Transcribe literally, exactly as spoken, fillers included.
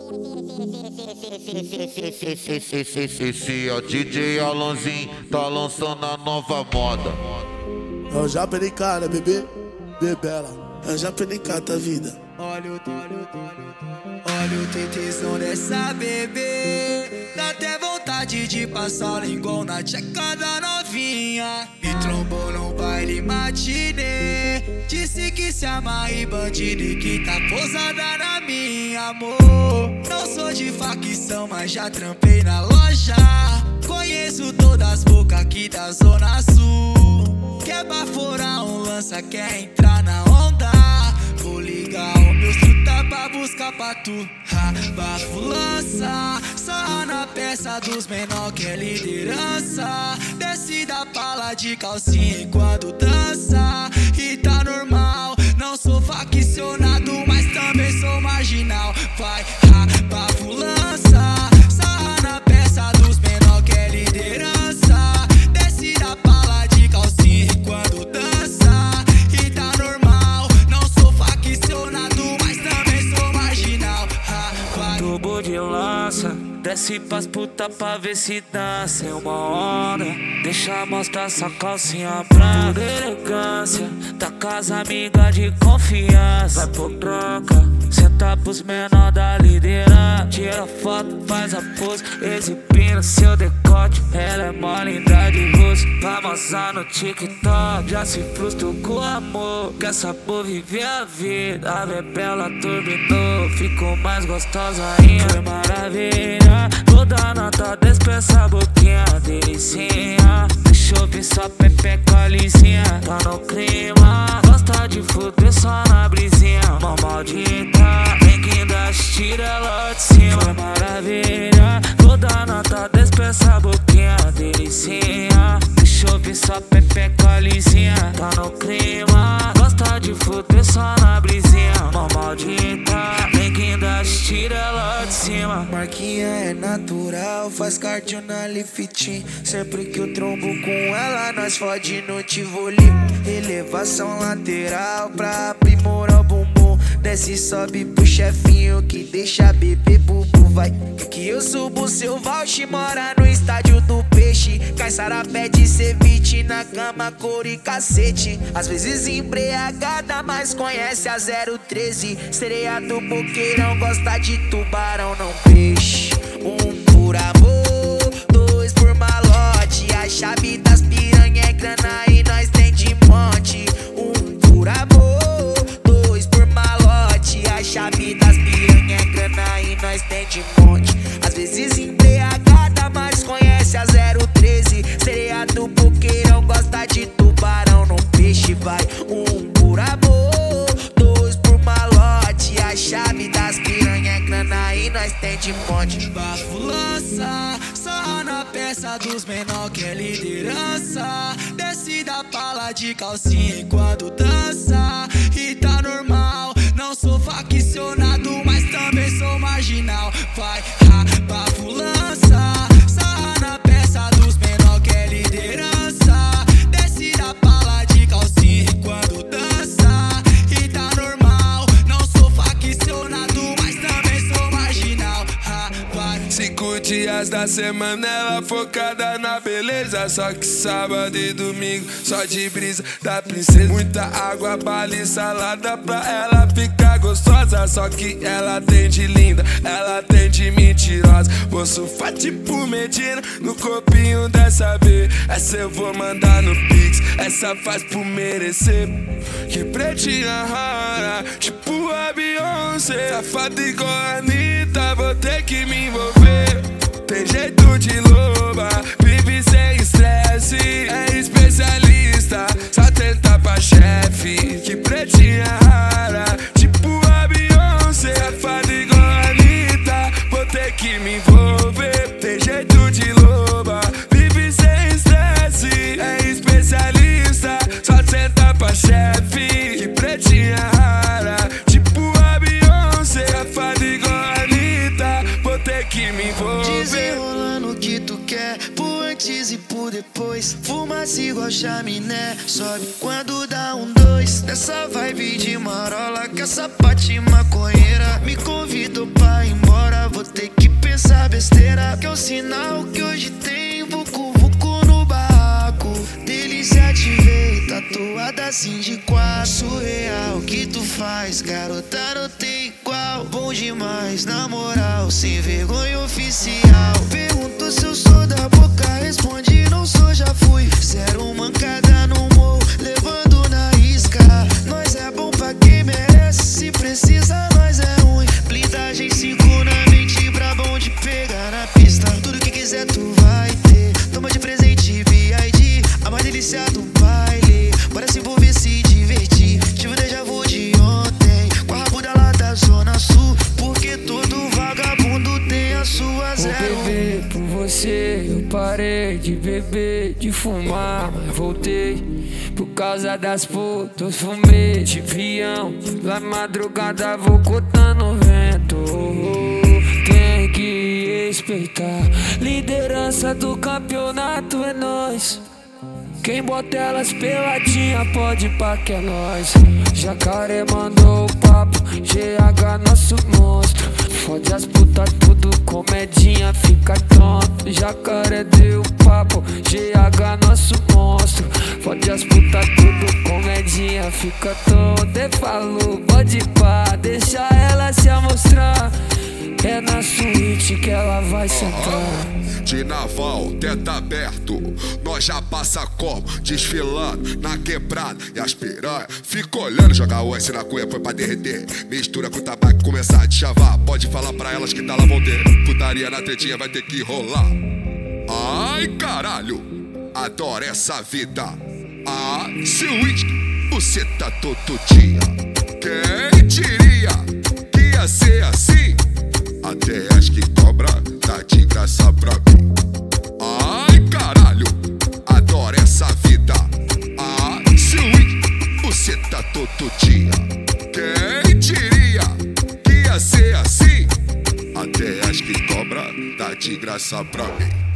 Se o D J Alanzinho tá lançando a nova moda. É o Japa de cara, bebê, bebela. É o Japa de cara, vida. Olha o, olha o, olha o tetezão dessa bebê. Dá até vontade de passar o linguão na tcheca da novinha. Me trombou no baile matinê. Disse que se amarra em bandido e que tá posada na minha, amor. Não sou de facção, mas já trampei na loja. Conheço todas as bocas aqui da Zona Sul. Quer baforar um lança, quer entrar na onda. Vou ligar o meu truta pra buscar pra tu. Ha, bafo lança, sarra na peça dos menor que é liderança. Desce da pala de calcinha enquanto dança. E tá normal, não sou faccionado, mas também sou marginal. Vai, ha, bafo lança, sarra na peça dos menor que é liderança. Desce da pala de calcinha enquanto dança. E tá normal, não sou faccionado, mas também sou marginal. Ha, vai. Tubo de lança, desce pras puta pra ver se dança em uma hora. Deixa mostrar sua calcinha branca. Elegância, tá com as amigas de confiança. Vai por troca, senta pros menor da liderança. Tira foto, faz a pose, exibindo seu decote. Ela é mó linda de rosto, famosa no TikTok. Já se frustrou com o amor, quer sabor viver a vida. A bebela turbinou, ficou mais gostosa ainda. Foi maravilha, toda nota despensa a boquinha, delicinha. Deixa eu ver sua pepeca lisinha. Tá no clima, gosta de fuder só na brisinha. Mó maldita, vem que ainda tira ela de cima. Foi maravilha, toda nota despensa a boquinha, delicinha. Deixa eu ver sua pepeca lisinha. Tá no clima, gosta de fuder só na brisinha. Mó maldita, vem que ainda tira ela de cima. Marquinha é natural, faz cardio na lifting. Sempre que eu trombo com ela, nós fode no Tivoli. Elevação lateral pra aprimorar o bumbum. Desce e sobe pro chefinho que deixa bebê bubu. Vai que eu subo seu voucher, mora no estádio do peixe. Caissara pede ceviche na cama, cor e cacete. Às vezes embriagada, mas conhece a zero treze. Sereia do boqueirão, gosta de tubarão, não peixe. Um por amor, dois por malote. A chave das piranha é grana e nós tem de monte. Um por amor, dois por malote. A chave das piranha é grana e nós tem de monte. Às vezes embriagada, mas conhece a zero treze. Sereia do boqueirão, gosta de tubarão, não peixe. Vai, um por amor, dois por malote. A chave das piranha é grana e nós tem de monte. Bafo lança, sarra na peça dos menor que é liderança. Desce da pala de calcinha enquanto dança. E tá normal, não sou faccionado, mas também sou marginal. Vai, ha, bafo lança, sarra na peça dos menor que é liderança. Desce da pala de calcinha enquanto dança. E tá normal, não sou faccionado, mas também sou marginal. Ha, vai. Cinco dias da semana ela focada na beleza. Só que sábado e domingo só de brisa da princesa. Muita água, bala e salada pra ela ficar gostosa. Só que ela tem de linda, ela tem de mentirosa. Vou surfar tipo Medina no copinho dessa B. Essa eu vou mandar no Pix, essa faz por merecer. Que pretinha rara, tipo a Beyoncé. Safada igual a Anitta, vou ter que me envolver. Tem jeito de loba, vive sem estresse. É especialista, só tenta pra chefe. Que pretinha rara, tipo a Beyoncé. Safada igual a Anitta, vou ter que me envolver. Tem jeito de loba, vive sem estresse. É especialista, só tenta pra chefe. Que pretinha rara, tipo a Beyoncé. Safada igual a Anitta, vou ter que me envolver. Desenrolando o que tu quer, por antes e por depois. Fumaça igual chaminé, sobe quando dá um dois. Nessa vibe de marola, que essa parte maconheira me convidou pra ir embora. esteira, que é o sinal que hoje tem vucu vucu no barraco. Delícia te ver, tatuada assim de quatro. Surreal que tu faz, garota, não tem igual. Bom demais, na moral, sem vergonha oficial. Pergunto se eu sou da boca, responde não sou, já fui. Zero mancada no morro, levando na isca. Nós é bom pra quem merece, se precisa nós é ruim. Blindagem cinco na mente, pra bom de pegar na pista. Tudo que quiser tu vai ter, toma de presente B I D, a mais delícia do baile. Bora se envolver, se divertir, tive um déjà vu de ontem, com a rabuda lá da zona sul, porque todo vagabundo tem a sua zero. Vou beber por você, eu parei de beber, de fumar, mas voltei por causa das putas, fumei de avião, lá madrugada vou cortando o vento. Tem que respeitar, liderança do campeonato é nós. Quem bota elas peladinha pode pá que é nós. Jacaré mandou o papo, G H nosso monstro. Fode as putas tudo, comedinha fica tonto. Jacaré deu o papo, G H nosso monstro. Fode as putas tudo, comedinha fica tonto. E falou, pode pá, deixa ela se amostrar. É na suíte que ela vai sentar. De naval, teto aberto, nós já passa como, desfilando na quebrada. E as piranha fica olhando, jogar o S na cuia, foi pra derreter. Mistura com tabaco, começar a te chavar. Pode falar pra elas que tá lá vão ter. Putaria na tretinha vai ter que rolar. Ai caralho, adoro essa vida. Ah, suíte, você tá todo dia. Quem diria que ia ser assim? Até as que cobra tá de graça pra mim. Ai caralho, adoro essa vida. Ah, suíte, você tá todo dia. Quem diria que ia ser assim? Até as que cobra tá de graça pra mim.